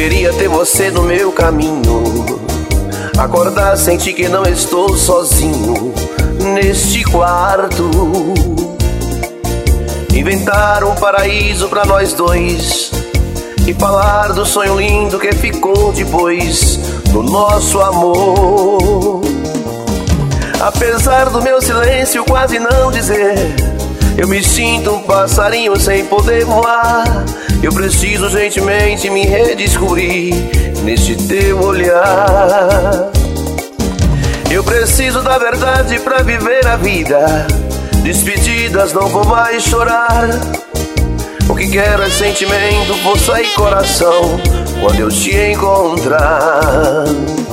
queria ter você no meu caminho, acordar, sentir que não estou sozinho neste quarto, inventar um paraíso pra nós dois e falar do sonho lindo que ficou depois do nosso amor. Apesar do meu silêncio quase não dizer, eu me sinto um passarinho sem poder voar. Eu preciso gentilmente me redescobrir neste teu olhar. Eu preciso da verdade pra viver a vida, despedidas não vou mais chorar. O que quero é sentimento, força e coração quando eu te encontrar.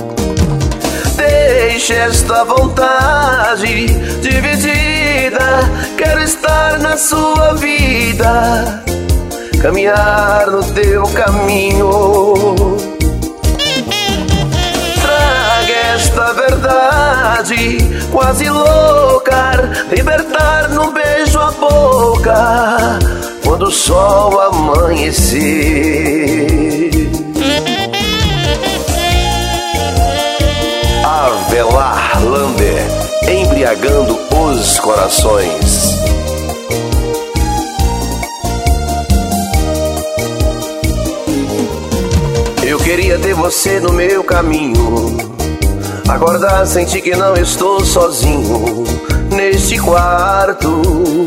Deixe esta vontade dividida, quero estar na sua vida, caminhar no teu caminho. Traga esta verdade quase louca, libertar num beijo a boca quando o sol amanhecer. Avelar Lander, embriagando os corações. Eu queria ter você no meu caminho, acordar, sentir que não estou sozinho neste quarto,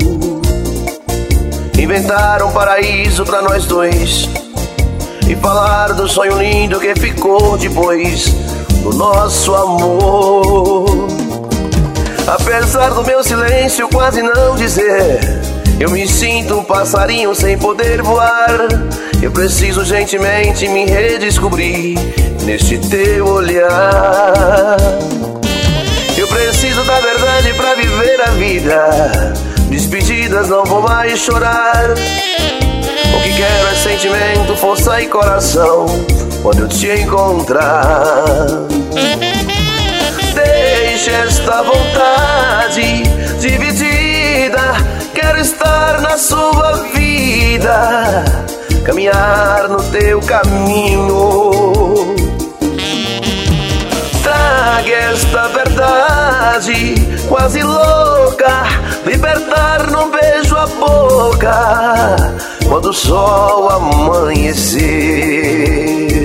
inventar um paraíso pra nós dois e falar do sonho lindo que ficou depois do nosso amor. Apesar do meu silêncio quase não dizer, eu me sinto um passarinho sem poder voar. Eu preciso gentilmente me redescobrir neste teu olhar. Eu preciso da verdade pra viver a vida, despedidas não vou mais chorar. O que quero é sentimento, força e coração quando eu te encontrar. Deixe esta vontade dividida, quero estar na sua vida, caminhar no teu caminho. Traga esta verdade quase louca, libertar num beijo a boca quando o sol amanhecer.